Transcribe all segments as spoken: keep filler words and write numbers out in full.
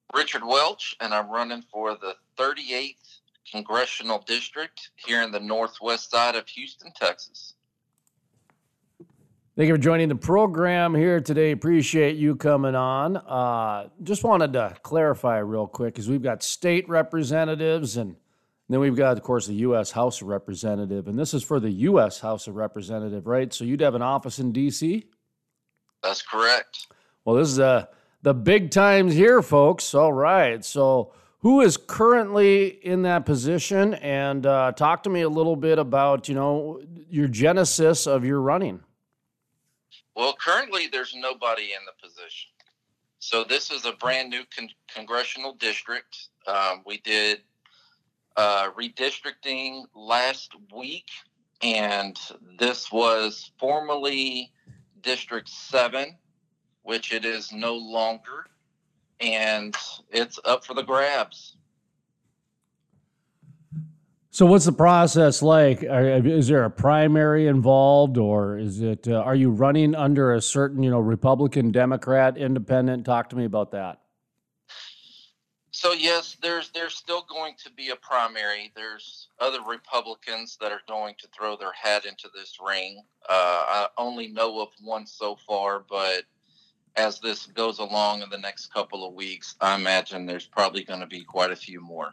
Richard Welch, and I'm running for the thirty-eighth Congressional District here in the northwest side of Houston, Texas. Thank you for joining the program here today. Appreciate you coming on. Uh, just wanted to clarify real quick because we've got state representatives and then we've got, of course, the U S House of Representative. And this is for the U S House of Representative, right? So you'd have an office in D C? That's correct. Well, this is uh, the big times here, folks. All right. So who is currently in that position? And uh, talk to me a little bit about, you know, your genesis of your running. Well, currently there's nobody in the position. So this is a brand new con- congressional district. Um, we did uh, redistricting last week, and this was formerly District seven, which it is no longer, and it's up for the grabs. So what's the process like? Is there a primary involved, or is it, uh, are you running under a certain, you know, Republican, Democrat, Independent? Talk to me about that. So yes, there's there's still going to be a primary. There's other Republicans that are going to throw their hat into this ring. Uh, I only know of one so far, but as this goes along in the next couple of weeks, I imagine there's probably going to be quite a few more.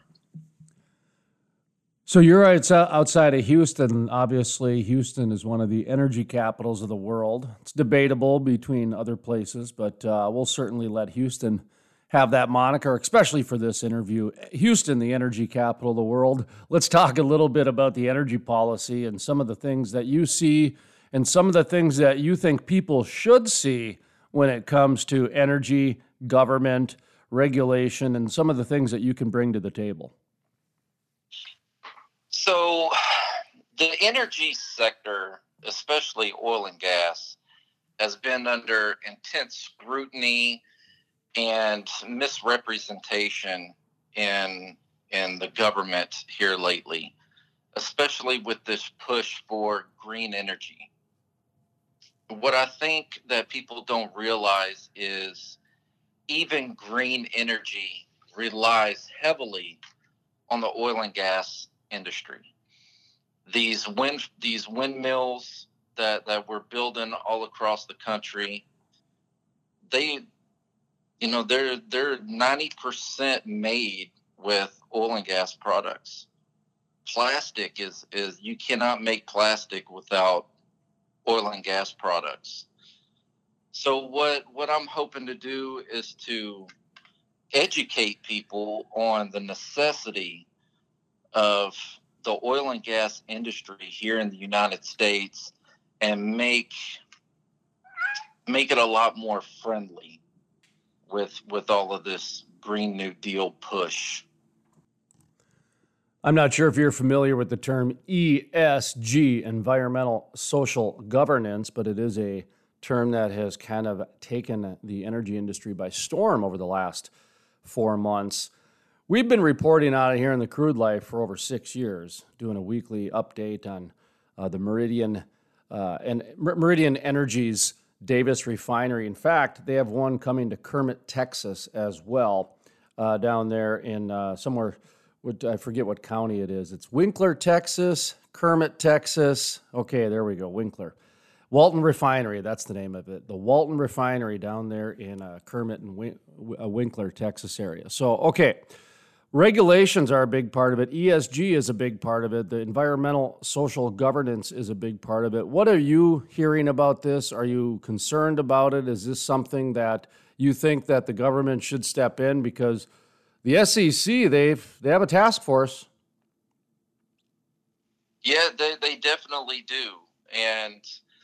So you're outside of Houston. Obviously, Houston is one of the energy capitals of the world. It's debatable between other places, but uh, we'll certainly let Houston have that moniker, especially for this interview. Houston, the energy capital of the world. Let's talk a little bit about the energy policy and some of the things that you see and some of the things that you think people should see when it comes to energy, government, regulation, and some of the things that you can bring to the table. So the energy sector, especially oil and gas, has been under intense scrutiny and misrepresentation in in the government here lately, especially with this push for green energy. What I think that people don't realize is even green energy relies heavily on the oil and gas industry. These wind these windmills that, that we're building all across the country, they you know they're they're ninety percent made with oil and gas products. Plastic is is you cannot make plastic without oil and gas products. So what what I'm hoping to do is to educate people on the necessity of the oil and gas industry here in the United States and make make it a lot more friendly with with all of this Green New Deal push. I'm not sure if you're familiar with the term E S G, environmental social governance, but it is a term that has kind of taken the energy industry by storm over the last four months. We've been reporting out of here in the Crude Life for over six years, doing a weekly update on uh, the Meridian uh, and Meridian Energy's Davis refinery. In fact, they have one coming to Kermit, Texas, as well, uh, down there in uh, somewhere. I forget what county it is. It's Winkler, Texas, Kermit, Texas. Okay, there we go, Winkler. Walton Refinery, that's the name of it. The Walton Refinery down there in uh, Kermit and Win- uh, Winkler, Texas area. So, okay, regulations are a big part of it. E S G is a big part of it. The environmental social governance is a big part of it. What are you hearing about this? Are you concerned about it? Is this something that you think that the government should step in? Because the S E C, they've they have a task force. Yeah, they, they definitely do. And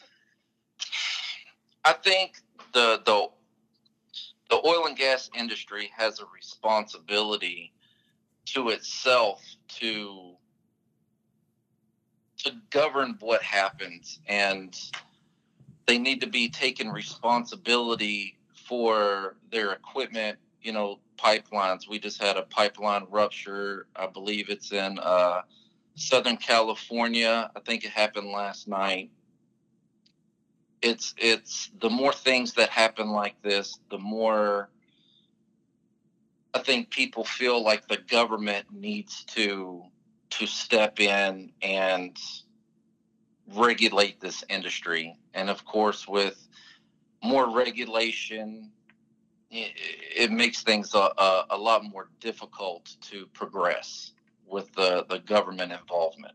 I think the the the oil and gas industry has a responsibility to itself to to govern what happens, and they need to be taking responsibility for their equipment. You know, pipelines. We just had a pipeline rupture. I believe it's in uh, Southern California. I think it happened last night. It's it's the more things that happen like this, the more I think people feel like the government needs to to step in and regulate this industry. And of course, with more regulation, it, it makes things a, a, a lot more difficult to progress with the, the government involvement.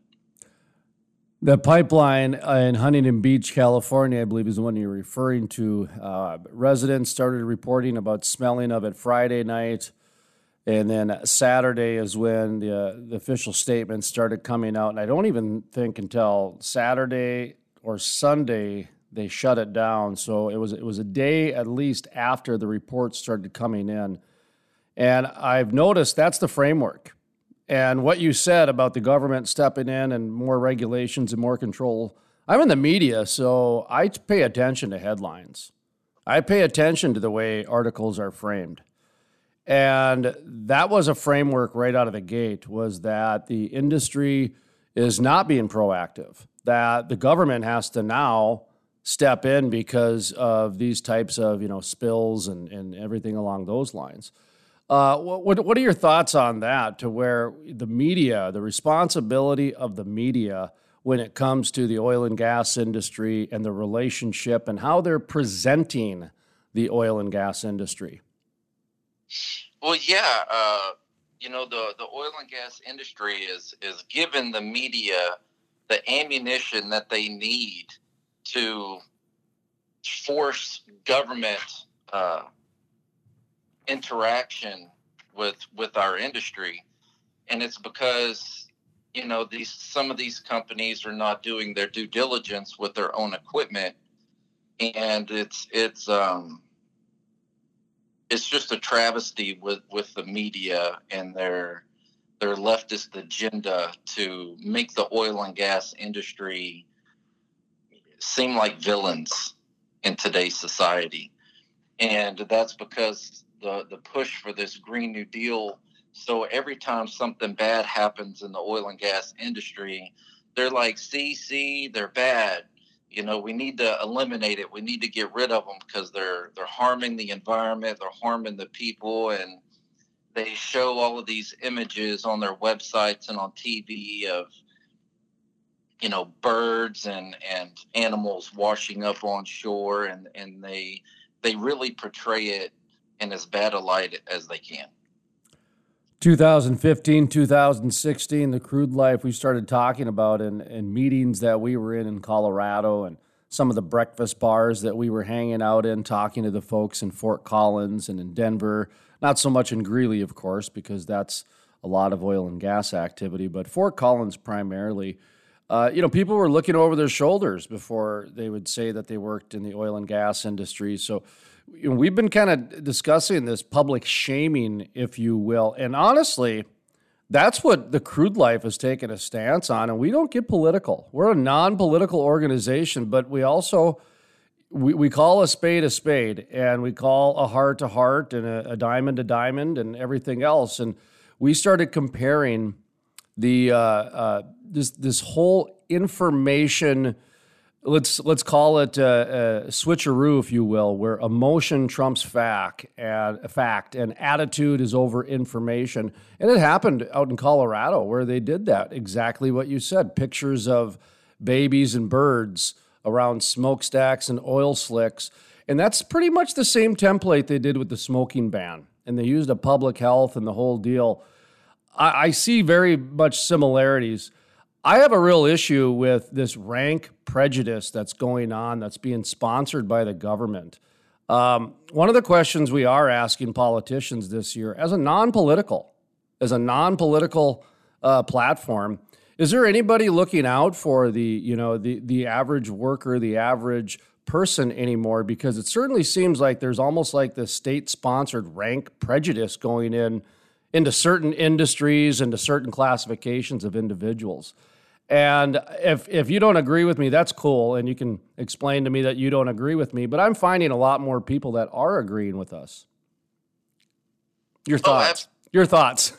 The pipeline in Huntington Beach, California, I believe is the one you're referring to. Uh, residents started reporting about smelling of it Friday night. And then Saturday is when the, uh, the official statements started coming out. And I don't even think until Saturday or Sunday they shut it down. So it was it was a day at least after the reports started coming in. And I've noticed that's the framework. And what you said about the government stepping in and more regulations and more control, I'm in the media, so I pay attention to headlines. I pay attention to the way articles are framed. And that was a framework right out of the gate, was that the industry is not being proactive, that the government has to now step in because of these types of, you know, spills and, and everything along those lines. Uh, what, what are your thoughts on that, to where the media, the responsibility of the media when it comes to the oil and gas industry and the relationship and how they're presenting the oil and gas industry? Well, yeah, uh, you know, the, the oil and gas industry is, is giving the media the ammunition that they need to force government uh, interaction with with our industry. And it's because, you know, these some of these companies are not doing their due diligence with their own equipment. And it's it's um it's just a travesty with, with the media and their their leftist agenda to make the oil and gas industry seem like villains in today's society. And that's because the, the push for this Green New Deal. So every time something bad happens in the oil and gas industry, they're like, see, see, they're bad. You know, we need to eliminate it. We need to get rid of them because they're they're harming the environment. They're harming the people. And they show all of these images on their websites and on T V of, you know, birds and, and animals washing up on shore. And, and they they really portray it in as bad a light as they can. twenty fifteen, two thousand sixteen, the crude life we started talking about in, in meetings that we were in in Colorado, and some of the breakfast bars that we were hanging out in, talking to the folks in Fort Collins and in Denver. Not so much in Greeley, of course, because that's a lot of oil and gas activity, but Fort Collins primarily. Uh, you know, people were looking over their shoulders before they would say that they worked in the oil and gas industry. So, you know, we've been kind of discussing this public shaming, if you will. And honestly, that's what the crude life has taken a stance on. And we don't get political. We're a non-political organization, but we also, we, we call a spade a spade, and we call a heart a heart, and a, a diamond a diamond, and everything else. And we started comparing the uh, uh, this this whole information, let's let's call it a, a switcheroo, if you will, where emotion trumps fact and fact, and attitude is over information. And it happened out in Colorado where they did that, exactly what you said. Pictures of babies and birds around smokestacks and oil slicks. And that's pretty much the same template they did with the smoking ban. And they used a public health and the whole deal. I, I see very much similarities. I have a real issue with this rank prejudice that's going on, that's being sponsored by the government. Um, one of the questions we are asking politicians this year, as a non-political, as a non-political uh, platform, is there anybody looking out for the, you know, the the average worker, the average person anymore? Because it certainly seems like there's almost like this state-sponsored rank prejudice going in into certain industries, into certain classifications of individuals. And if if you don't agree with me, that's cool, and you can explain to me that you don't agree with me, but I'm finding a lot more people that are agreeing with us. Your thoughts? Oh, ab- Your thoughts?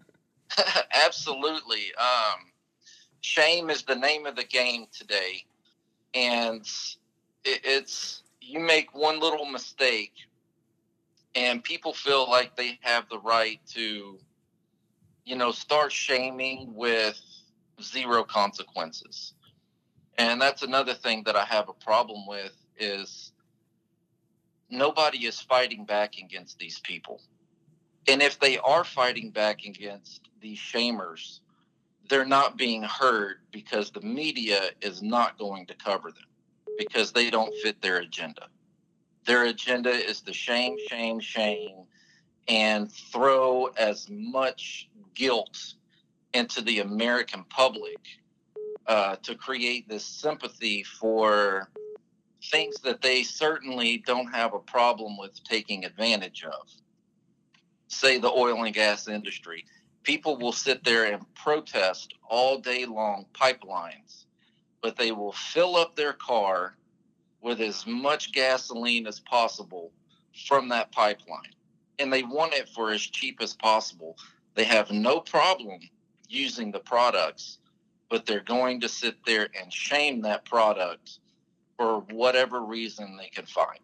Absolutely. Um, shame is the name of the game today, and it, it's you make one little mistake, And people feel like they have the right to, you know, start shaming with zero consequences. And that's another thing that I have a problem with is nobody is fighting back against these people. And if they are fighting back against these shamers, they're not being heard because the media is not going to cover them because they don't fit their agenda. Their agenda is to shame, shame, shame, and throw as much guilt into the American public uh, to create this sympathy for things that they certainly don't have a problem with taking advantage of. Say the oil and gas industry. People will sit there and protest all day long pipelines, but they will fill up their car with as much gasoline as possible from that pipeline. And they want it for as cheap as possible. They have no problem using the products, but they're going to sit there and shame that product for whatever reason they can find.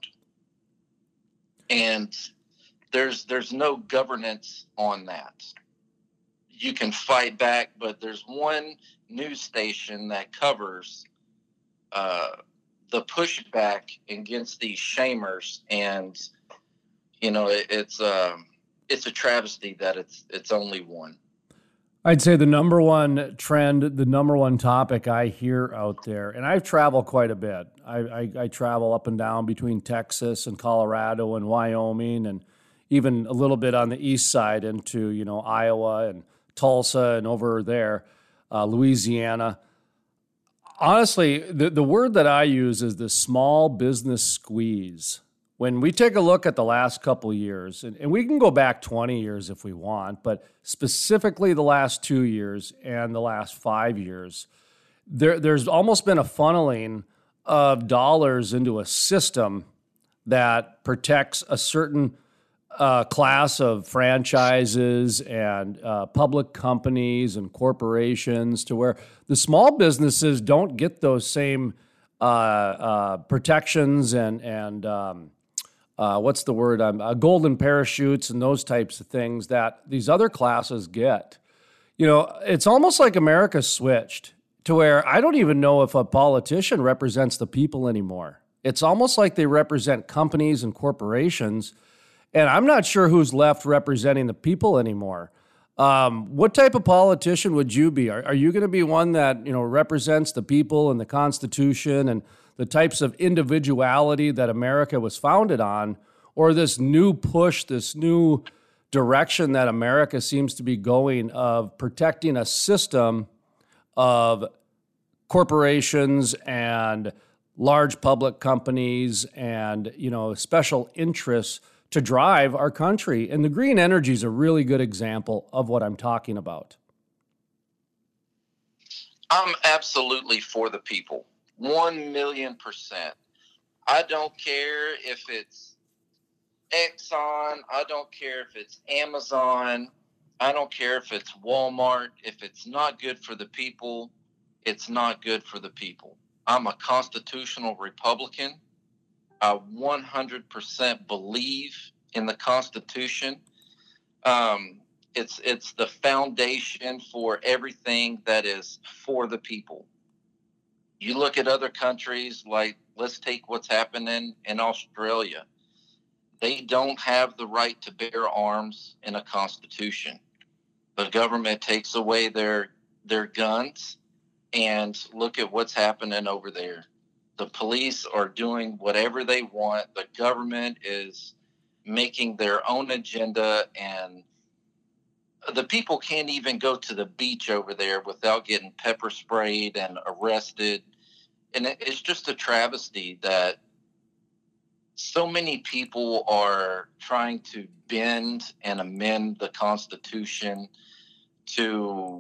And there's there's no governance on that. You can fight back, but there's one news station that covers uh, the pushback against these shamers, and you know it, it's uh, it's a travesty that it's it's only one. I'd say the number one trend, the number one topic I hear out there, and I've traveled quite a bit. I, I, I travel up and down between Texas and Colorado and Wyoming, and even a little bit on the east side into, you know, Iowa and Tulsa and over there, uh, Louisiana. Honestly, the, the word that I use is the small business squeeze. When we take a look at the last couple of years, and, and we can go back twenty years if we want, but specifically the last two years and the last five years, there, there's almost been a funneling of dollars into a system that protects a certain uh, class of franchises and uh, public companies and corporations, to where the small businesses don't get those same uh, uh, protections and and um, Uh, what's the word? Um, uh, golden parachutes and those types of things that these other classes get. You know, it's almost like America switched to where I don't even know if a politician represents the people anymore. It's almost like they represent companies and corporations, and I'm not sure who's left representing the people anymore. Um, what type of politician would you be? Are, are you going to be one that, you know, represents the people and the Constitution and the types of individuality that America was founded on, or this new push, this new direction that America seems to be going of protecting a system of corporations and large public companies and, you know, special interests to drive our country? And the green energy is a really good example of what I'm talking about. I'm absolutely for the people. One million percent. I don't care if it's Exxon. I don't care if it's Amazon. I don't care if it's Walmart. If it's not good for the people, it's not good for the people. I'm a constitutional Republican. I one hundred percent believe in the Constitution. Um, it's it's the foundation for everything that is for the people. You look at other countries, like let's take what's happening in Australia. They don't have the right to bear arms in a constitution. The government takes away their their guns, and look at what's happening over there. The police are doing whatever they want. The government is making their own agenda, and the people can't even go to the beach over there without getting pepper sprayed and arrested. And it's just a travesty that so many people are trying to bend and amend the Constitution to,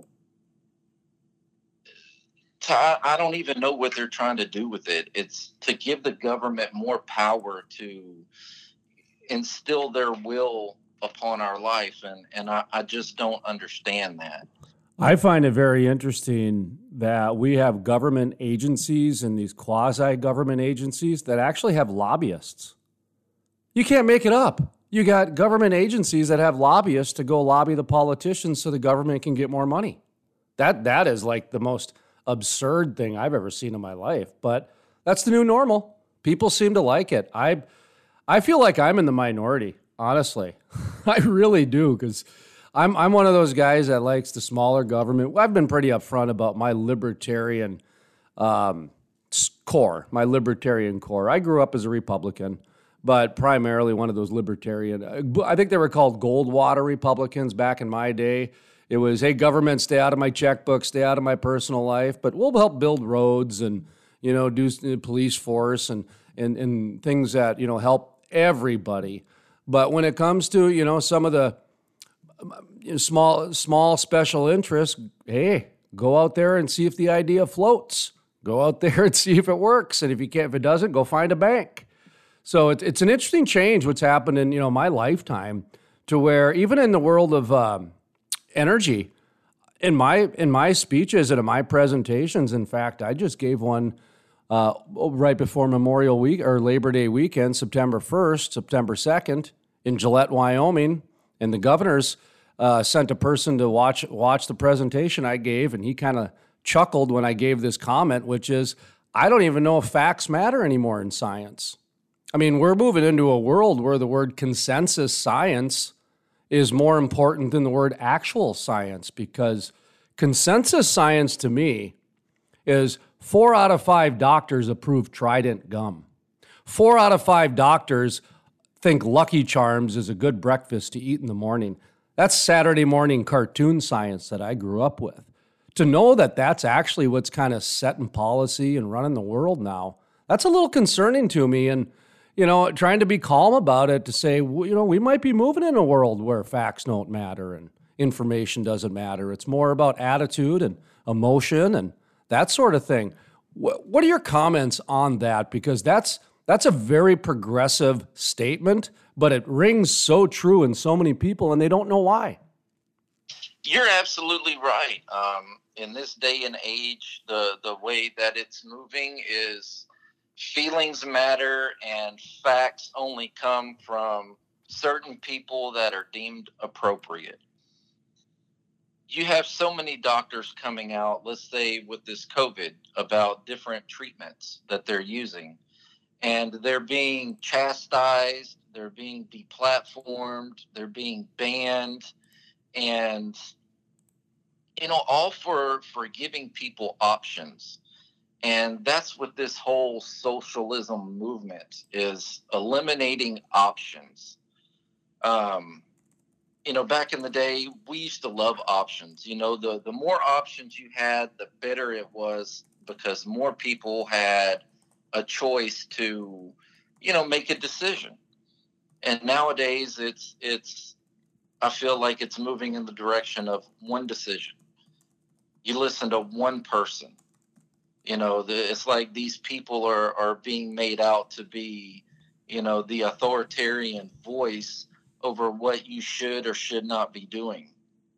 to I, I don't even know what they're trying to do with it. It's to give the government more power to instill their will upon our life. And, and I, I just don't understand that. I find it very interesting that we have government agencies and these quasi-government agencies that actually have lobbyists. You can't make it up. you got government agencies that have lobbyists to go lobby the politicians so the government can get more money. That that is like the most absurd thing I've ever seen in my life. But that's the new normal. People seem to like it. I I feel like I'm in the minority, honestly. I really do, because I'm I'm one of those guys that likes the smaller government. I've been pretty upfront about my libertarian um, core, my libertarian core. I grew up as a Republican, but primarily one of those libertarian. I think they were called Goldwater Republicans back in my day. It was, hey, government, stay out of my checkbook, stay out of my personal life, but we'll help build roads and, you know, do police force and, and, and things that, you know, help everybody. But when it comes to, you know, some of the you know, small, small special interests, hey, go out there and see if the idea floats. Go out there and see if it works. And if you can't, if it doesn't, go find a bank. So it's it's an interesting change what's happened in, you know, my lifetime, to where even in the world of um, energy, in my in my speeches and in my presentations, in fact, I just gave one uh, right before Memorial Week or Labor Day weekend, September first, September second, in Gillette, Wyoming, and the governor's uh, sent a person to watch watch the presentation I gave, and he kind of chuckled when I gave this comment, which is, I don't even know if facts matter anymore in science. I mean, we're moving into a world where the word consensus science is more important than the word actual science, because consensus science to me is four out of five doctors approve Trident gum. Four out of five doctors think Lucky Charms is a good breakfast to eat in the morning. That's Saturday morning cartoon science that I grew up with. To know that that's actually what's kind of setting policy and running the world now, that's a little concerning to me. And, you know, trying to be calm about it, to say, you know, we might be moving in a world where facts don't matter and information doesn't matter. It's more about attitude and emotion and that sort of thing. What are your comments on that? Because that's that's a very progressive statement, but it rings so true in so many people, and they don't know why. You're absolutely right. Um, in this day and age, the, the way that it's moving is feelings matter, and facts only come from certain people that are deemed appropriate. You have so many doctors coming out, let's say with this COVID, about different treatments that they're using, and they're being chastised, they're being deplatformed, they're being banned, and, you know, all for, for giving people options. And that's what this whole socialism movement is, eliminating options. Um, you know, back in the day, we used to love options. You know, the, the more options you had, the better it was, because more people had a choice to, you know, make a decision. And nowadays it's, it's, I feel like it's moving in the direction of one decision. You listen to one person. You know, the, it's like these people are, are being made out to be, you know, the authoritarian voice over what you should or should not be doing.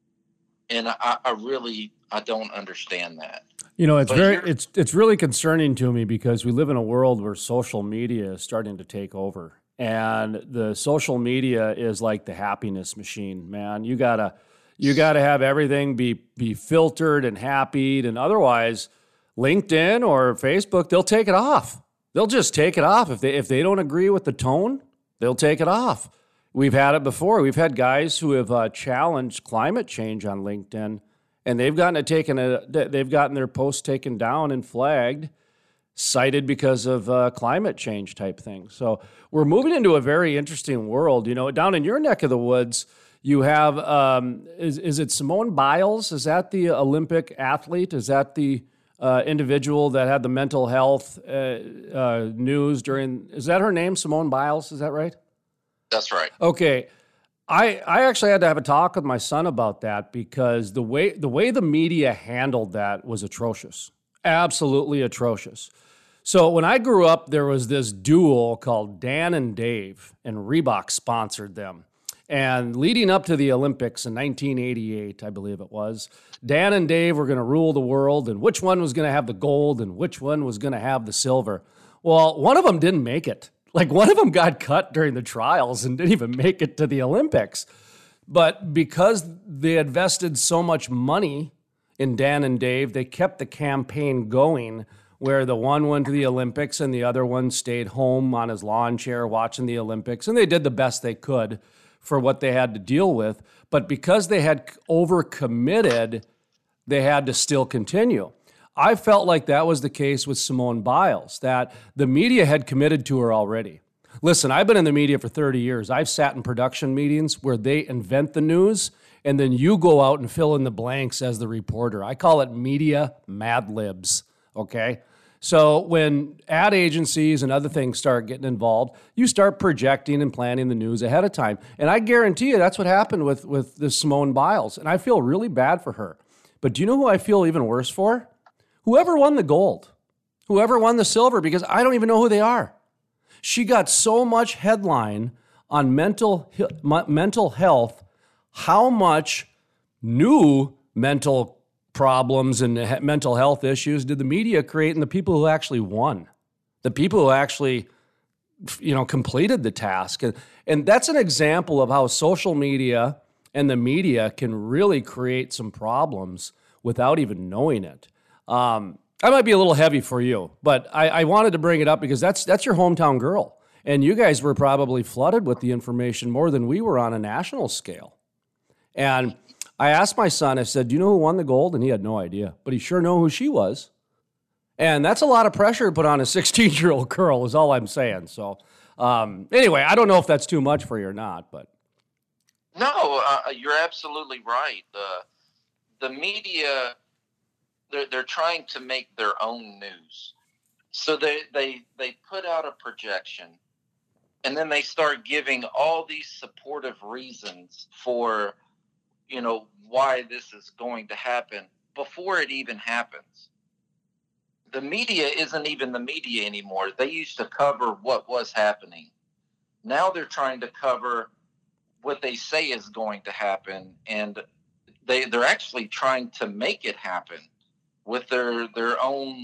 And I, I really, I don't understand that. You know, it's but very, it's it's really concerning to me, because we live in a world where social media is starting to take over. And the social media is like the happiness machine, man. You gotta, you gotta have everything be be filtered and happied, and otherwise, LinkedIn or Facebook, they'll take it off. They'll just take it off. If they if they don't agree with the tone, they'll take it off. We've had it before. We've had guys who have uh, challenged climate change on LinkedIn, and they've gotten it taken. A, they've gotten their posts taken down and flagged, cited because of uh, climate change type things. So we're moving into a very interesting world. You know, down in your neck of the woods, you have um, is is it Simone Biles? Is that the Olympic athlete? Is that the Uh, individual that had the mental health uh, uh, news during, is that her name, Simone Biles? Is that right? That's right. Okay. I I actually had to have a talk with my son about that, because the way the way the media handled that was atrocious. Absolutely atrocious. So when I grew up, there was this duo called Dan and Dave, and Reebok sponsored them. And leading up to the Olympics in nineteen eighty-eight, I believe it was, Dan and Dave were going to rule the world, and which one was going to have the gold and which one was going to have the silver. Well, one of them didn't make it. Like one of them got cut during the trials and didn't even make it to the Olympics. But because they invested so much money in Dan and Dave, they kept the campaign going where the one went to the Olympics and the other one stayed home on his lawn chair watching the Olympics. And they did the best they could for what they had to deal with. But because they had overcommitted, they had to still continue. I felt like that was the case with Simone Biles, that the media had committed to her already. Listen, I've been in the media for thirty years. I've sat in production meetings where they invent the news and then you go out and fill in the blanks as the reporter. I call it media mad libs, okay? So when ad agencies and other things start getting involved, you start projecting and planning the news ahead of time. And I guarantee you that's what happened with, with this Simone Biles. And I feel really bad for her. But do you know who I feel even worse for? Whoever won the gold, whoever won the silver, because I don't even know who they are. She got so much headline on mental mental health, how much new mental problems and mental health issues did the media create in the people who actually won, the people who actually, you know, completed the task. And, and that's an example of how social media and the media can really create some problems without even knowing it. Um, I might be a little heavy for you, but I, I wanted to bring it up because that's that's your hometown girl. And you guys were probably flooded with the information more than we were on a national scale. And I asked my son, I said, do you know who won the gold? And he had no idea, but he sure knew who she was. And that's a lot of pressure to put on a sixteen-year-old girl is all I'm saying. So um, anyway, I don't know if that's too much for you or not, but. No, uh, you're absolutely right. Uh, the media... They're, they're trying to make their own news. So they, they, they put out a projection, and then they start giving all these supportive reasons for, you know, why this is going to happen before it even happens. The media isn't even the media anymore. They used to cover what was happening. Now they're trying to cover what they say is going to happen, and they, they're actually trying to make it happen with their their own,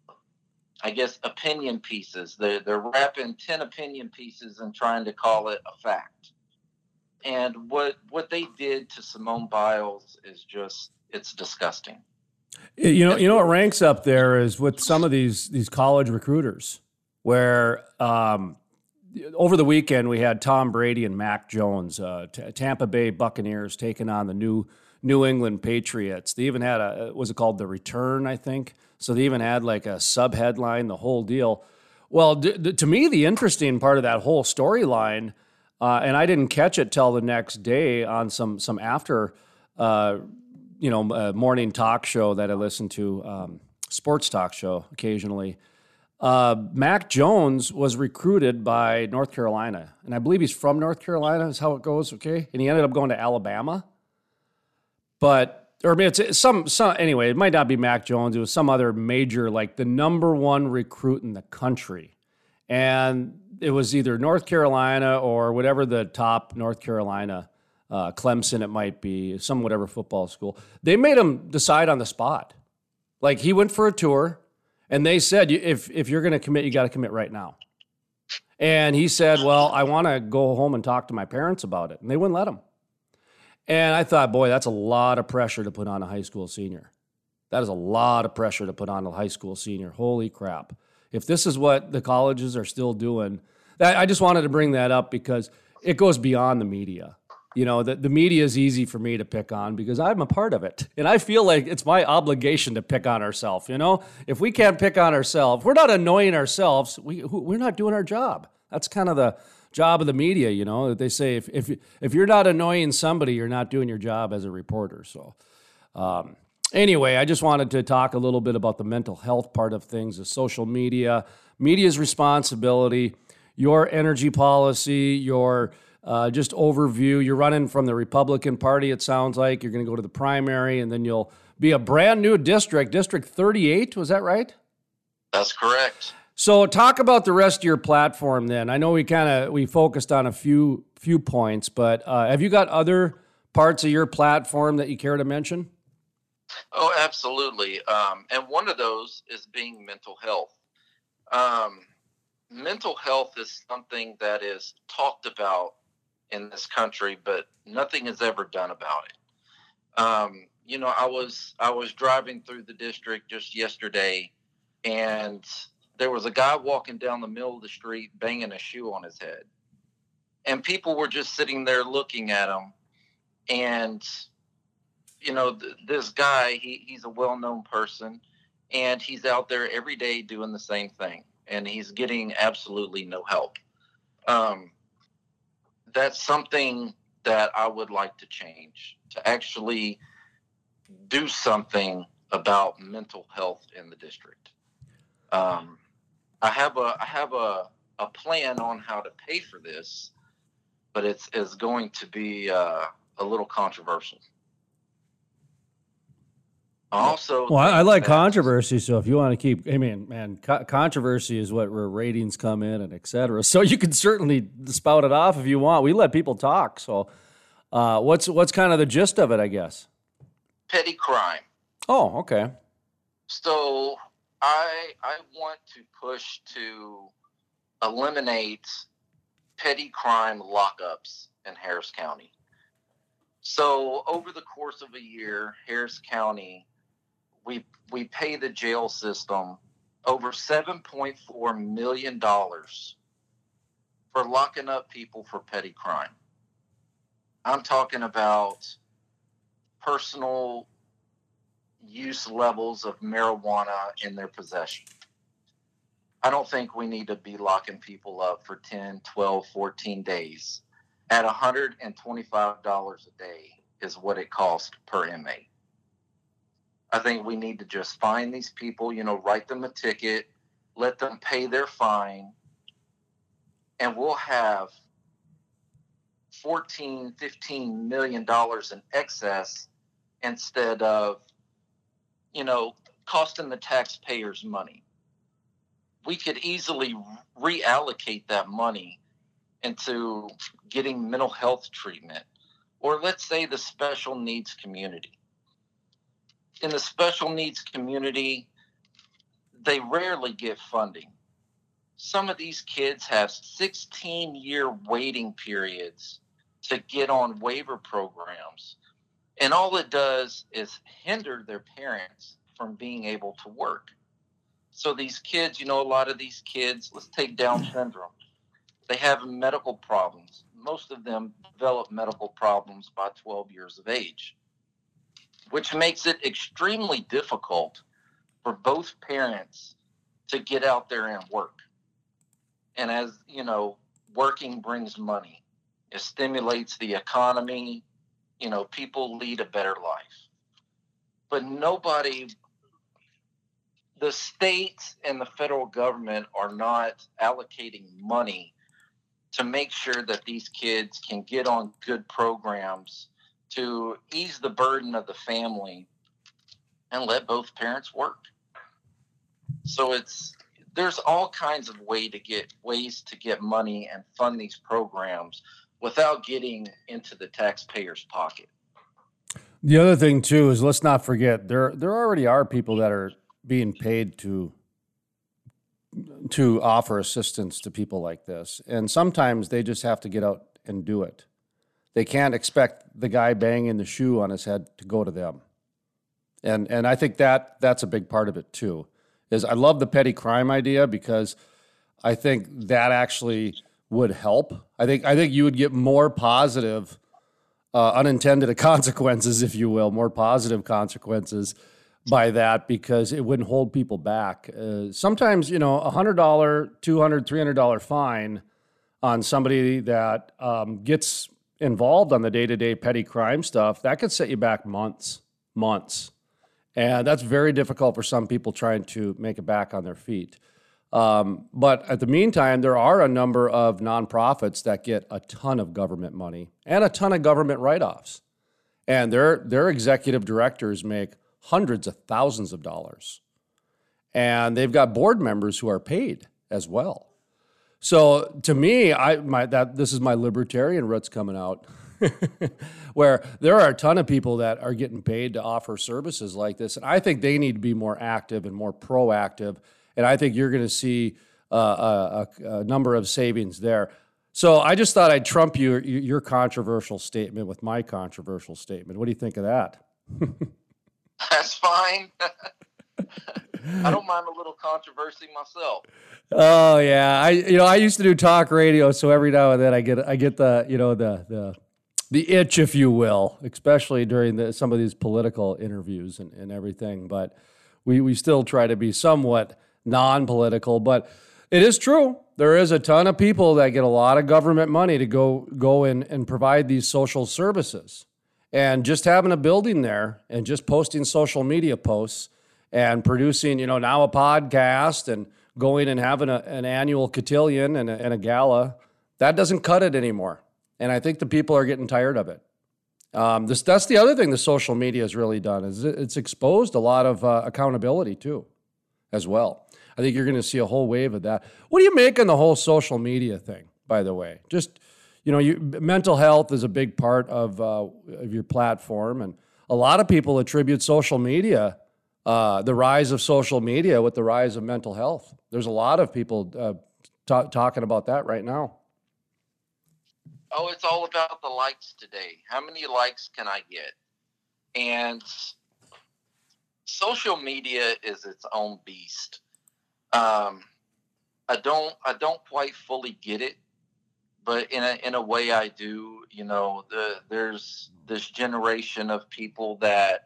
I guess, opinion pieces. They're, they're wrapping ten opinion pieces and trying to call it a fact. And what what they did to Simone Biles is just, it's disgusting. You know, you know what ranks up there is with some of these these college recruiters, where um, over the weekend we had Tom Brady and Mac Jones, uh, T- Tampa Bay Buccaneers taking on the new New England Patriots. They even had a, was it called The Return, I think? So they even had like a sub-headline, the whole deal. Well, d- d- to me, the interesting part of that whole storyline, uh, and I didn't catch it till the next day on some some after, uh, you know, uh, morning talk show that I listen to, um, sports talk show occasionally. Uh, Mac Jones was recruited by North Carolina, and I believe he's from North Carolina is how it goes, okay? And he ended up going to Alabama. But, or I mean, it's some, some, anyway, it might not be Mac Jones. It was some other major, like the number one recruit in the country. And it was either North Carolina or whatever the top North Carolina, uh, Clemson it might be, some whatever football school. They made him decide on the spot. Like he went for a tour and they said, if, if you're going to commit, you got to commit right now. And he said, well, I want to go home and talk to my parents about it. And they wouldn't let him. And I thought, boy, that's a lot of pressure to put on a high school senior. That is a lot of pressure to put on a high school senior. Holy crap. If this is what the colleges are still doing, that, I just wanted to bring that up because it goes beyond the media. You know, the, the media is easy for me to pick on because I'm a part of it. And I feel like it's my obligation to pick on ourselves, you know? If we can't pick on ourselves, we're not annoying ourselves, we, we're not doing our job. That's kind of the job of the media, you know. They say if if if you're not annoying somebody, you're not doing your job as a reporter. So um, anyway, I just wanted to talk a little bit about the mental health part of things, the social media, media's responsibility, your energy policy, your uh, just overview. You're running from the Republican Party, it sounds like. You're going to go to the primary, and then you'll be a brand new district, District thirty-eight. Was that right? That's correct. So talk about the rest of your platform then. I know we kind of, we focused on a few few points, but uh, have you got other parts of your platform that you care to mention? Oh, absolutely. Um, and one of those is being mental health. Um, mental health is something that is talked about in this country, but nothing is ever done about it. Um, you know, I was I was driving through the district just yesterday, and there was a guy walking down the middle of the street banging a shoe on his head, and people were just sitting there looking at him. And you know, th- this guy, he, he's a well-known person, and he's out there every day doing the same thing, and he's getting absolutely no help. Um, that's something that I would like to change, to actually do something about mental health in the district. Um, I have a I have a, a plan on how to pay for this, but it's, it's going to be uh, a little controversial. Also, well, I, I like that, controversy. So if you want to keep, I mean, man, co- controversy is what where ratings come in and et cetera. So you can certainly spout it off if you want. We let people talk. So uh, what's what's kind of the gist of it, I guess? Petty crime. Oh, okay. So I I want to push to eliminate petty crime lockups in Harris County. So over the course of a year, Harris County, we we pay the jail system over seven point four million dollars for locking up people for petty crime. I'm talking about personal use levels of marijuana in their possession. I don't think we need to be locking people up for ten, twelve, fourteen days. At one hundred twenty-five dollars a day is what it costs per inmate. I think we need to just find these people, you know, write them a ticket, let them pay their fine, and we'll have fourteen, fifteen million dollars in excess instead of, you know, costing the taxpayers money. We could easily reallocate that money into getting mental health treatment, or let's say the special needs community. In the special needs community, they rarely get funding. Some of these kids have sixteen-year waiting periods to get on waiver programs, and all it does is hinder their parents from being able to work. So these kids, you know, a lot of these kids, let's take Down syndrome. They have medical problems. Most of them develop medical problems by twelve years of age, which makes it extremely difficult for both parents to get out there and work. And as you know, working brings money. It stimulates the economy. You know, people lead a better life. But nobody, the states and the federal government are not allocating money to make sure that these kids can get on good programs to ease the burden of the family and let both parents work. So it's there's all kinds of way to get ways to get money and fund these programs without getting into the taxpayer's pocket. The other thing too is, let's not forget, there there already are people that are being paid to to offer assistance to people like this, and sometimes they just have to get out and do it. They can't expect the guy banging the shoe on his head to go to them. And and I think that that's a big part of it too. Is I love the petty crime idea, because I think that actually would help. I think I think you would get more positive uh, unintended consequences, if you will, more positive consequences by that, because it wouldn't hold people back. Uh, sometimes, you know, a one hundred dollars, two hundred dollars, three hundred dollars fine on somebody that um, gets involved on the day-to-day petty crime stuff, that could set you back months, months. And that's very difficult for some people trying to make it back on their feet. Um, but at the meantime, there are a number of nonprofits that get a ton of government money and a ton of government write-offs. And their their executive directors make hundreds of thousands of dollars. And they've got board members who are paid as well. So to me, I my that this is my libertarian roots coming out, where there are a ton of people that are getting paid to offer services like this. And I think they need to be more active and more proactive. And I think you're going to see uh, a, a number of savings there. So I just thought I'd trump you, your controversial statement with my controversial statement. What do you think of that? That's fine. I don't mind a little controversy myself. Oh yeah, I you know I used to do talk radio, so every now and then I get I get the you know the the the itch, if you will, especially during the, some of these political interviews and, and everything. But we we still try to be somewhat non-political. But it is true. There is a ton of people that get a lot of government money to go go in and provide these social services. And just having a building there and just posting social media posts and producing, you know, now a podcast and going and having a, an annual cotillion and a, and a gala, that doesn't cut it anymore. And I think the people are getting tired of it. Um, this, that's the other thing the social media has really done is it's exposed a lot of uh, accountability too, as well. I think you're going to see a whole wave of that. What do you make on the whole social media thing, by the way? Just, you know, you, mental health is a big part of, uh, of your platform. And a lot of people attribute social media, uh, the rise of social media with the rise of mental health. There's a lot of people uh, t- talking about that right now. Oh, it's all about the likes today. How many likes can I get? And social media is its own beast. Um, I don't, I don't quite fully get it, but in a, in a way I do. You know, the, there's this generation of people that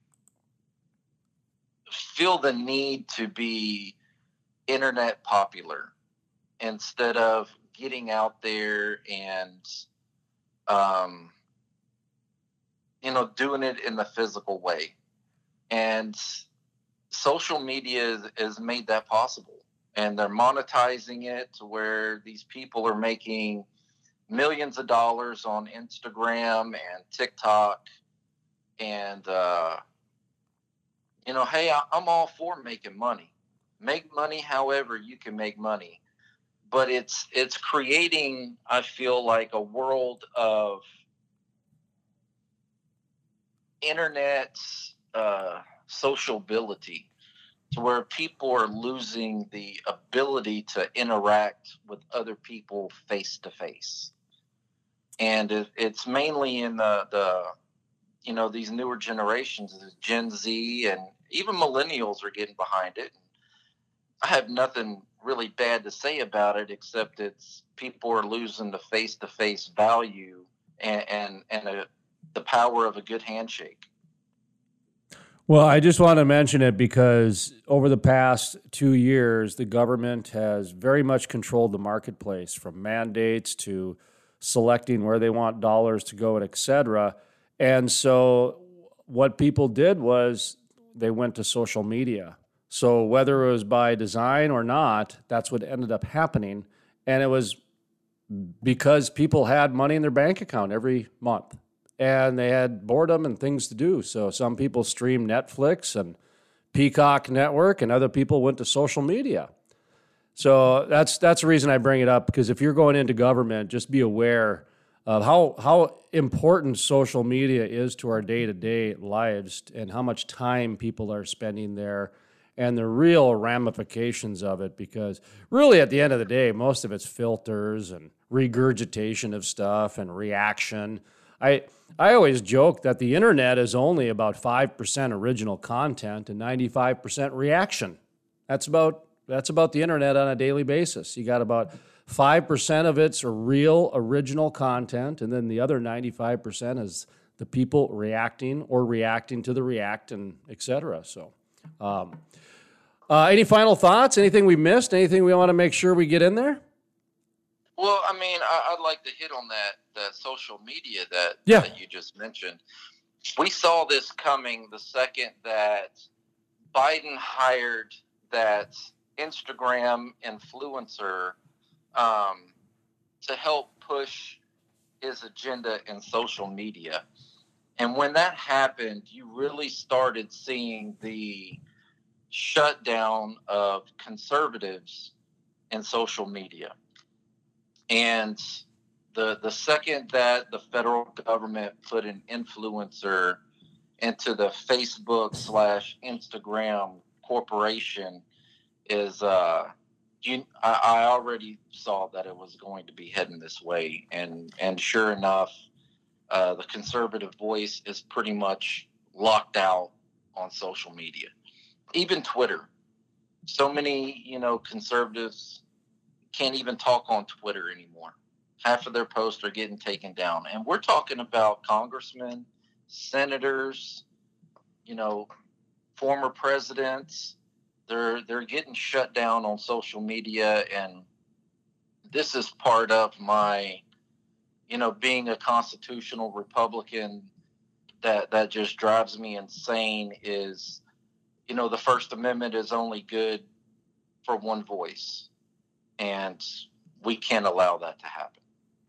feel the need to be internet popular instead of getting out there and, um, you know, doing it in the physical way. And social media has made that possible. And they're monetizing it to where these people are making millions of dollars on Instagram and TikTok. And, uh, you know, hey, I'm all for making money. Make money however you can make money. But it's it's creating, I feel like, a world of internet uh, sociability, to where people are losing the ability to interact with other people face to face. And it, it's mainly in the, the, you know, these newer generations, Gen Z and even millennials are getting behind it. I have nothing really bad to say about it, except it's people are losing the face to face value and, and, and a, the power of a good handshake. Well, I just want to mention it because over the past two years, the government has very much controlled the marketplace, from mandates to selecting where they want dollars to go, and et cetera. And so what people did was they went to social media. So whether it was by design or not, that's what ended up happening. And it was because people had money in their bank account every month. And they had boredom and things to do. So some people streamed Netflix and Peacock Network, and other people went to social media. So that's that's the reason I bring it up, because if you're going into government, just be aware of how how important social media is to our day-to-day lives and how much time people are spending there and the real ramifications of it. Because really, at the end of the day, most of it's filters and regurgitation of stuff and reaction. I I always joke that the internet is only about five percent original content and ninety-five percent reaction. That's about that's about the internet on a daily basis. You got about five percent of it's real original content, and then the other ninety-five percent is the people reacting or reacting to the react, and et cetera. So, um, uh, any final thoughts? Anything we missed? Anything we want to make sure we get in there? Well, I mean, I, I'd like to hit on that, that social media that, yeah. that you just mentioned. We saw this coming the second that Biden hired that Instagram influencer um, to help push his agenda in social media. And when that happened, you really started seeing the shutdown of conservatives in social media. And the the second that the federal government put an influencer into the Facebook slash Instagram corporation is uh, you, I, I already saw that it was going to be heading this way, and and sure enough, uh, the conservative voice is pretty much locked out on social media, even Twitter. So many, you know, conservatives can't even talk on Twitter anymore. Half of their posts are getting taken down, and we're talking about congressmen, senators, you know, former presidents. They're they're getting shut down on social media, and this is part of my, you know, being a constitutional Republican that that just drives me insane. Is, you know, the First Amendment is only good for one voice, and we can't allow that to happen.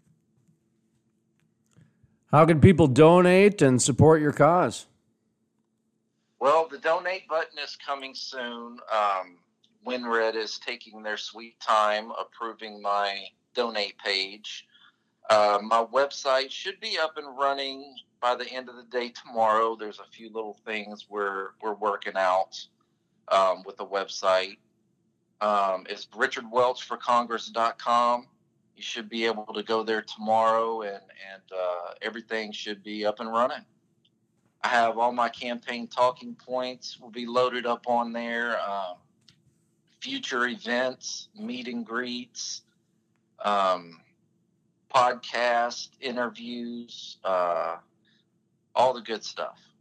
How can people donate and support your cause? Well, the donate button is coming soon. Um, WinRed is taking their sweet time approving my donate page. Uh, my website should be up and running by the end of the day tomorrow. There's a few little things we're we're working out um, with the website. Um, it's richard welch for congress dot com. You should be able to go there tomorrow, and and uh, everything should be up and running. I have all my campaign talking points will be loaded up on there. Um, future events, meet and greets, um, podcast interviews, uh, all the good stuff.